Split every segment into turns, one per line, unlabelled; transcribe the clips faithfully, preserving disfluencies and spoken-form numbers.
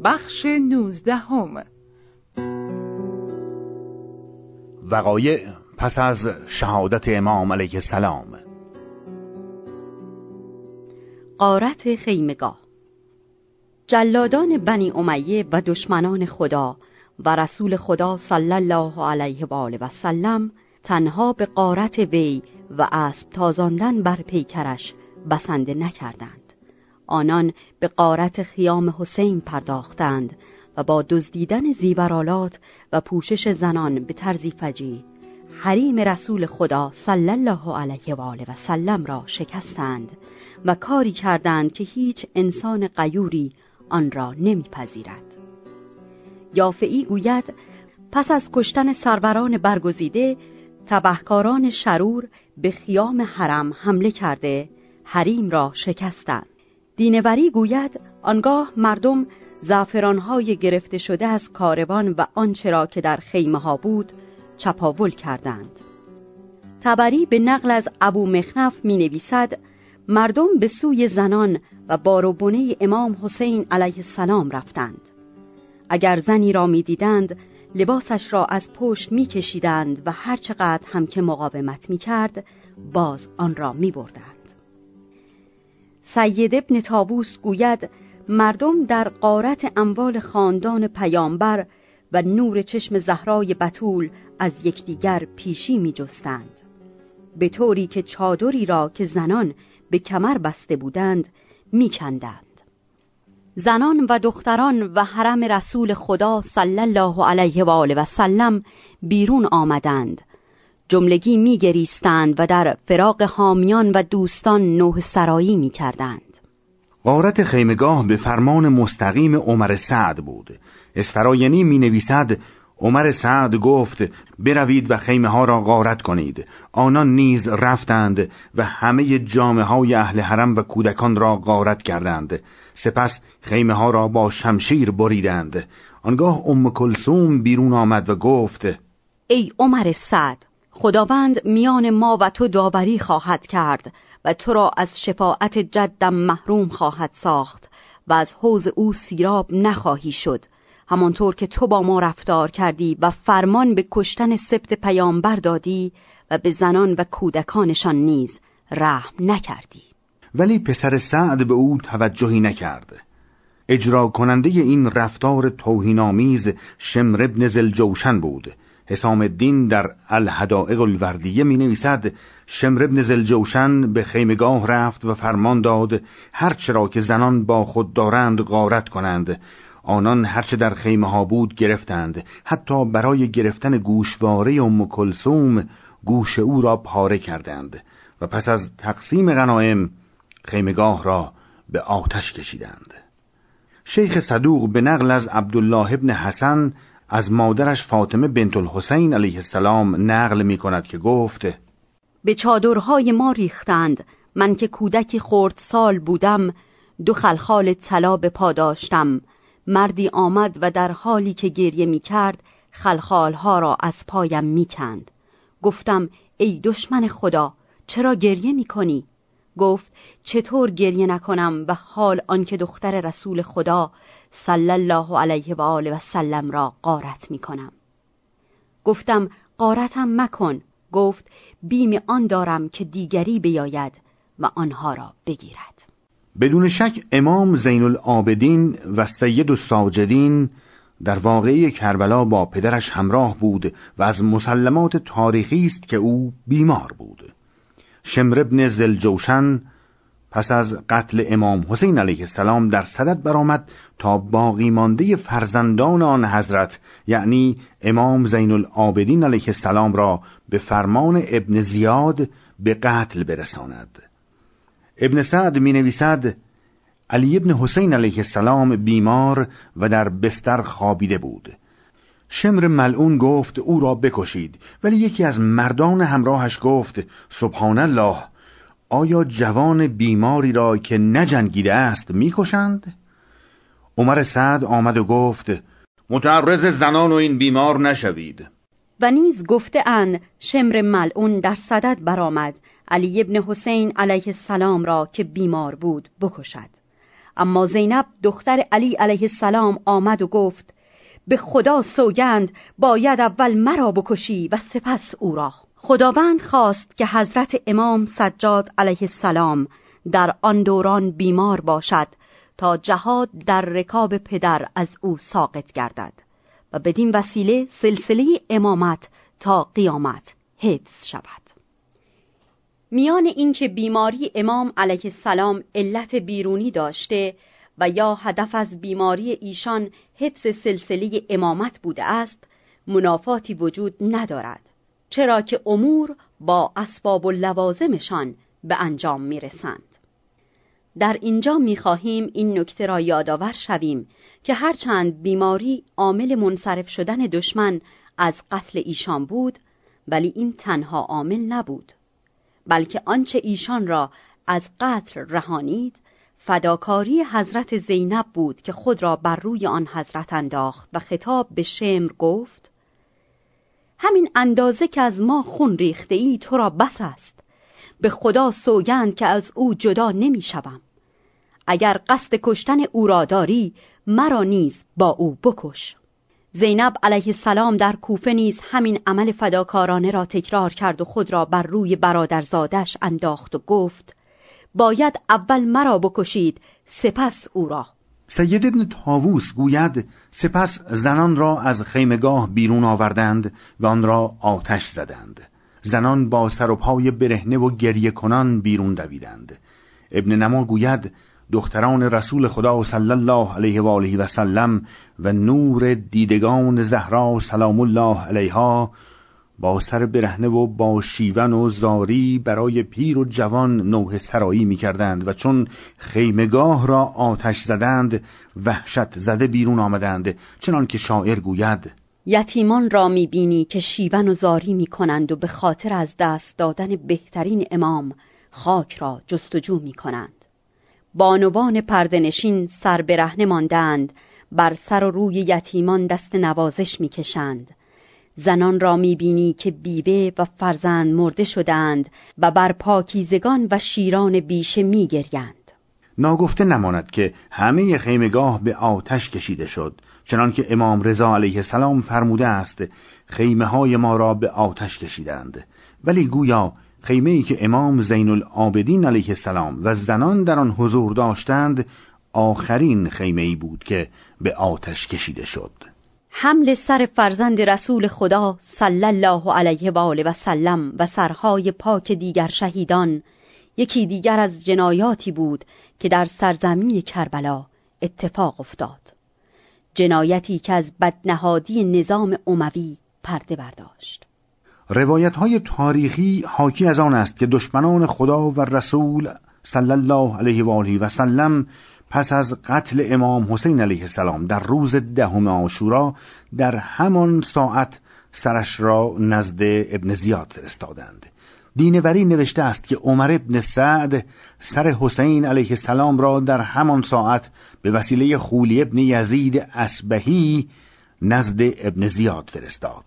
بخش نوزدهم.
وقایع پس از شهادت امام علیه السلام.
غارت خیمگاه. جلادان بنی امیه و دشمنان خدا و رسول خدا صلی الله علیه و آله و سلم تنها به غارت وی و اسب تازاندن بر پیکرش بسنده نکردند. آنان به غارت خیام حسین پرداختند و با دزدیدن زیورآلات و پوشش زنان به طرزی فجیع حریم رسول خدا صلی الله علیه و آله و سلم را شکستند و کاری کردند که هیچ انسان غیوری آن را نمیپذیرد. یافعی گوید پس از کشتن سروران برگزیده، تبهکاران شرور به خیام حرم حمله کرده حریم را شکستند. دینوری گوید آنگاه مردم زعفران‌های گرفته شده از کاروان و آنچه را که در خیمه ها بود چپاول کردند. طبری به نقل از ابو مخنف می نویسد مردم به سوی زنان و بار و بنه امام حسین علیه السلام رفتند. اگر زنی را می دیدند لباسش را از پشت می کشیدند و هر چقدر هم که مقاومت می کرد باز آن را می بردند. سید ابن طاووس گوید مردم در غارت اموال خاندان پیامبر و نور چشم زهرای بتول از یکدیگر پیشی می جستند، به طوری که چادری را که زنان به کمر بسته بودند می کندند. زنان و دختران و حرم رسول خدا صلی الله علیه و آله و سلم بیرون آمدند، جملگی می گریستند و در فراق حامیان و دوستان نوح سرایی می کردند.
غارت خیمگاه به فرمان مستقیم عمر سعد بود. اسفراینی می نویسد عمر سعد گفت بروید و خیمه ها را غارت کنید. آنان نیز رفتند و همه جامه های اهل حرم و کودکان را غارت کردند. سپس خیمه ها را با شمشیر بریدند. آنگاه ام کلثوم بیرون آمد و گفت
ای عمر سعد، خداوند میان ما و تو داوری خواهد کرد و تو را از شفاعت جدم محروم خواهد ساخت و از حوض او سیراب نخواهی شد، همانطور که تو با ما رفتار کردی و فرمان به کشتن سبط پیامبر دادی و به زنان و کودکانشان نیز رحم نکردی.
ولی پسر سعد به او توجهی نکرد. اجرا کننده این رفتار توهین‌آمیز شمر ابن ذوالجوشن بود. حسام الدین در الحدائق الوردیه می نویسد شمر ابن ذوالجوشن به خیمگاه رفت و فرمان داد هرچه را که زنان با خود دارند غارت کنند. آنان هرچه در خیمه ها بود گرفتند، حتی برای گرفتن گوشواره ام کلثوم گوش او را پاره کردند و پس از تقسیم غنایم خیمگاه را به آتش کشیدند. شیخ صدوق به نقل از عبدالله ابن حسن از مادرش فاطمه بنت الحسین علیه السلام نقل می کند که گفت
به چادرهای ما ریختند، من که کودکی خرد سال بودم دو خلخال طلا به پا داشتم. مردی آمد و در حالی که گریه می کرد خلخالها را از پایم می کند. گفتم ای دشمن خدا، چرا گریه می کنی؟ گفت چطور گریه نکنم و حال آنکه دختر رسول خدا صلی الله علیه و آله و سلم را غارت می کنم. گفتم غارتم مکن. گفت بیم آن دارم که دیگری بیاید و آنها را بگیرد.
بدون شک امام زین العابدین و سید الساجدین در واقعه کربلا با پدرش همراه بود و از مسلمات تاریخی است که او بیمار بود. شمر ابن ذوالجوشن پس از قتل امام حسین علیه السلام در صدد برآمد تا باقی مانده فرزندان آن حضرت یعنی امام زین العابدین علیه السلام را به فرمان ابن زیاد به قتل برساند. ابن سعد می نویسد علی ابن حسین علیه السلام بیمار و در بستر خوابیده بود. شمر ملعون گفت او را بکشید، ولی یکی از مردان همراهش گفت سبحان الله، آیا جوان بیماری را که نجنگیده است میکشند؟ عمر سعد آمد و گفت متعرض زنان و این بیمار نشوید.
و نیز گفته اند شمر ملعون در صدد برآمد علی ابن حسین علیه السلام را که بیمار بود بکشد. اما زینب دختر علی علیه السلام آمد و گفت به خدا سوگند باید اول مرا بکشی و سپس او را. خداوند خواست که حضرت امام سجاد علیه السلام در آن دوران بیمار باشد تا جهاد در رکاب پدر از او ساقط گردد و بدین وسیله سلسله امامت تا قیامت حفظ شود. میان اینکه بیماری امام علیه السلام علت بیرونی داشته و یا هدف از بیماری ایشان حفظ سلسله امامت بوده است، منافاتی وجود ندارد، چرا که امور با اسباب و لوازمشان به انجام میرسند. در اینجا میخواهیم این نکته را یادآور شویم که هرچند بیماری عامل منصرف شدن دشمن از قتل ایشان بود، ولی این تنها عامل نبود، بلکه آنچه ایشان را از قتل رهانید فداکاری حضرت زینب بود که خود را بر روی آن حضرت انداخت و خطاب به شمر گفت همین اندازه که از ما خون ریخته ای تو را بس است، به خدا سوگند که از او جدا نمی شوم. اگر قصد کشتن او را داری مرا نیز با او بکش. زینب علیه السلام در کوفه نیز همین عمل فداکارانه را تکرار کرد و خود را بر روی برادرزادش انداخت و گفت باید اول مرا بکشید سپس او را.
سید ابن طاووس گوید سپس زنان را از خیمگاه بیرون آوردند و آن را آتش زدند. زنان با سر و پای برهنه و گریه کنان بیرون دویدند. ابن نما گوید دختران رسول خدا صلی الله علیه و آله و سلم و نور دیدگان زهرا سلام الله علیها با سر برهنه و با شیون و زاری برای پیر و جوان نوحه سرایی می کردند و چون خیمگاه را آتش زدند وحشت زده بیرون آمدند، چنان که شاعر گوید
یتیمان را می بینی که شیون و زاری می کنند و به خاطر از دست دادن بهترین امام خاک را جستجو می کنند. بانوان پرده‌نشین سر برهنه ماندند، بر سر و روی یتیمان دست نوازش می کشند. زنان را می بینی که بیوه و فرزند مرده شدند و بر پاکیزگان و شیران بیشه می گریند.
ناگفته نماند که همه خیمگاه به آتش کشیده شد، چنان که امام رضا علیه السلام فرموده است خیمه های ما را به آتش کشیدند. ولی گویا خیمه‌ای که امام زین العابدین علیه السلام و زنان در آن حضور داشتند آخرین خیمه‌ای بود که به آتش کشیده شد.
حمل سر فرزند رسول خدا صلی الله علیه و آله و سلم و سرهای پاک دیگر شهیدان یکی دیگر از جنایاتی بود که در سرزمین کربلا اتفاق افتاد، جنایتی که از بدنهادی نظام اموی پرده برداشت.
روایت های تاریخی حاکی از آن است که دشمنان خدا و رسول صلی الله علیه و آله و سلم پس از قتل امام حسین علیه السلام در روز دهم عاشورا در همان ساعت سرش را نزد ابن زیاد فرستادند. دینوری نوشته است که عمر ابن سعد سر حسین علیه السلام را در همان ساعت به وسیله خولی ابن یزید اسبهی نزد ابن زیاد فرستاد.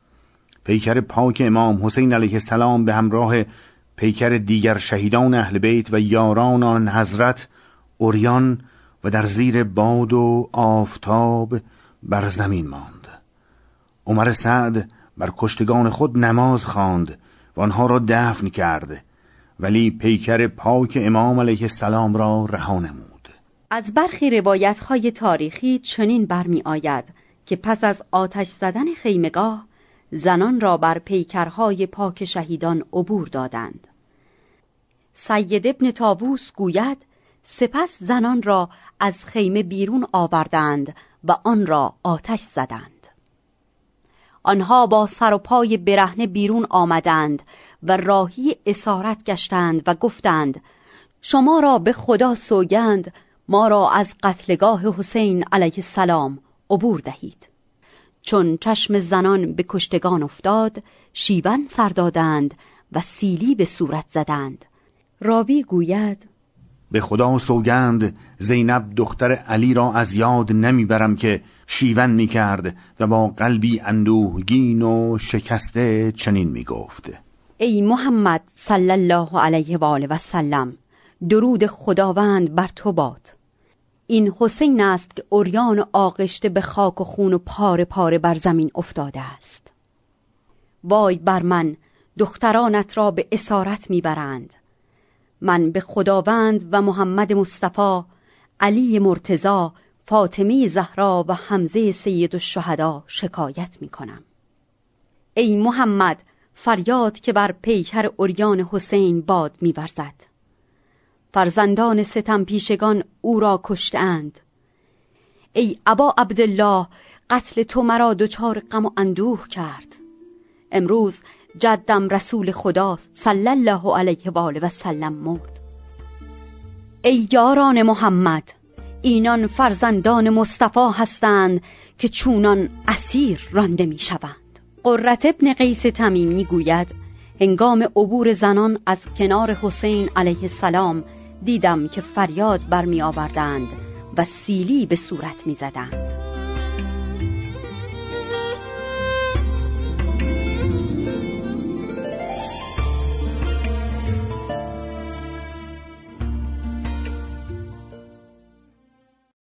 پیکر پاک امام حسین علیه السلام به همراه پیکر دیگر شهیدان اهل بیت و یاران آن حضرت عریان و در زیر باد و آفتاب بر زمین ماند. عمر سعد بر کشتگان خود نماز خواند و آنها را دفن کرد، ولی پیکر پاک امام علیه السلام را رها نمود.
از برخی روایت‌های تاریخی چنین برمی آید که پس از آتش زدن خیمگاه زنان را بر پیکرهای پاک شهیدان عبور دادند. سید ابن طاووس گوید سپس زنان را از خیمه بیرون آوردند و آن را آتش زدند. آنها با سر و پای برهنه بیرون آمدند و راهی اسارت گشتند و گفتند شما را به خدا سوگند ما را از قتلگاه حسین علیه السلام عبور دهید. چون چشم زنان به کشتگان افتاد شیون سر دادند و سیلی به صورت زدند. راوی گوید
به خدا سوگند زینب دختر علی را از یاد نمیبرم که شیون میکرد و با قلبی اندوهگین و شکسته چنین میگفت
ای محمد صلی الله علیه و آله و سلم، درود خداوند بر تو باد. این حسین است که عریان و آغشته به خاک و خون و پاره پاره بر زمین افتاده است. وای بر من، دخترانت را به اسارت میبرند. من به خداوند و محمد مصطفی، علی مرتضی، فاطمه زهرا و حمزه سید الشهدا شکایت میکنم. ای محمد، فریاد که بر پیکر عریان حسین باد می‌ورزد. فرزندان ستم پیشگان او را کشتند. ای ابا عبدالله، قتل تو مرا دچار غم و اندوه کرد. امروز جدم رسول خدا صلی الله علیه و آله و سلم مرد. ای یاران محمد، اینان فرزندان مصطفی هستند که چونان اسیر رانده می شوند. قرة ابن قیس تمیمی گوید هنگام عبور زنان از کنار حسین علیه السلام دیدم که فریاد برمی آوردند و سیلی به صورت می زدند.